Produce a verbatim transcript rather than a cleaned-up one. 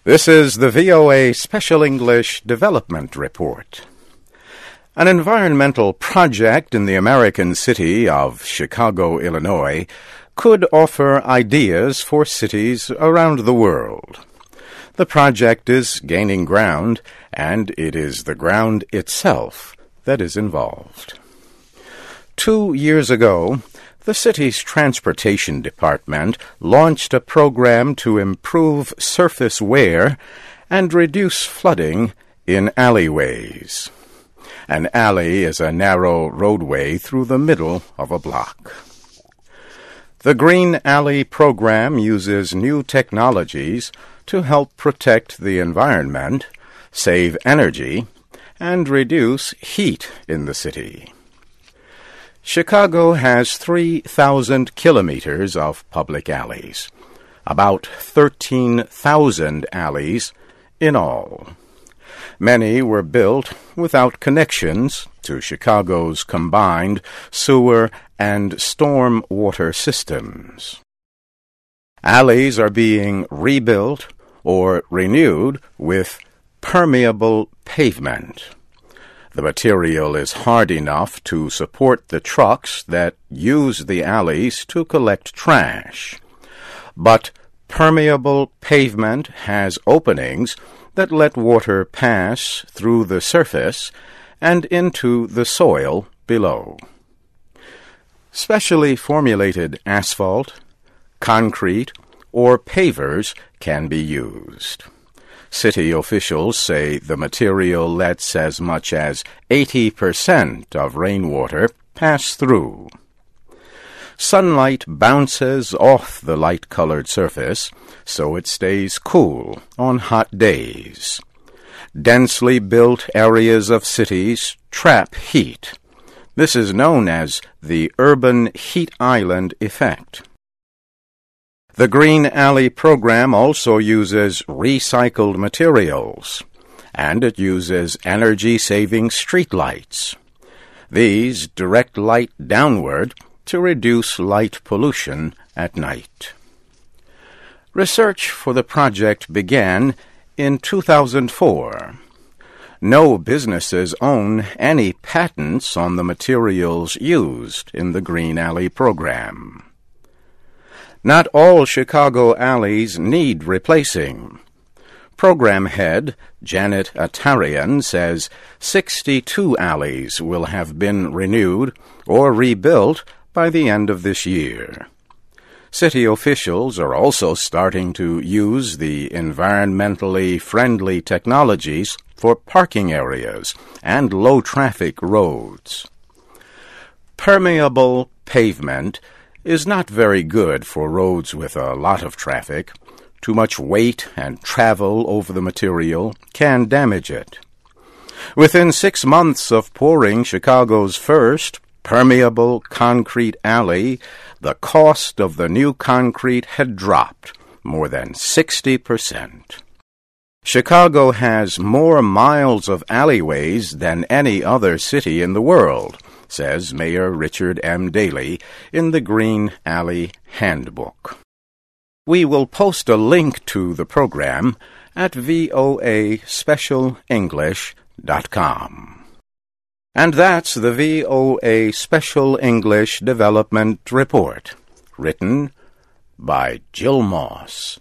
This is the V O A Special English Development Report. An environmental project in the American city of Chicago, Illinois, could offer ideas for cities around the world. The project is gaining ground, and it is the ground itself that is involved. Two years ago, the city's transportation department launched a program to improve surface wear and reduce flooding in alleyways. An alley is a narrow roadway through the middle of a block. The Green Alley program uses new technologies to help protect the environment, save energy, and reduce heat in the city. Chicago has three thousand kilometers of public alleys, about thirteen thousand alleys in all. Many were built without connections to Chicago's combined sewer and storm water systems. Alleys are being rebuilt or renewed with permeable pavement. The material is hard enough to support the trucks that use the alleys to collect trash. But permeable pavement has openings that let water pass through the surface and into the soil below. Specially formulated asphalt, concrete, or pavers can be used. City officials say the material lets as much as eighty percent of rainwater pass through. Sunlight bounces off the light-colored surface, so it stays cool on hot days. Densely built areas of cities trap heat. This is known as the urban heat island effect. The Green Alley program also uses recycled materials, and it uses energy-saving streetlights. These direct light downward to reduce light pollution at night. Research for the project began in two thousand four. No businesses own any patents on the materials used in the Green Alley program. Not all Chicago alleys need replacing. Program head Janet Atarian says sixty-two alleys will have been renewed or rebuilt by the end of this year. City officials are also starting to use the environmentally friendly technologies for parking areas and low-traffic roads. Permeable pavement is not very good for roads with a lot of traffic. Too much weight and travel over the material can damage it. Within six months of pouring Chicago's first permeable concrete alley, the cost of the new concrete had dropped more than sixty percent. Chicago has more miles of alleyways than any other city in the world, says Mayor Richard M. Daley in the Green Alley Handbook. We will post a link to the program at V O A special english dot com. And that's the V O A Special English Development Report, written by Jill Moss.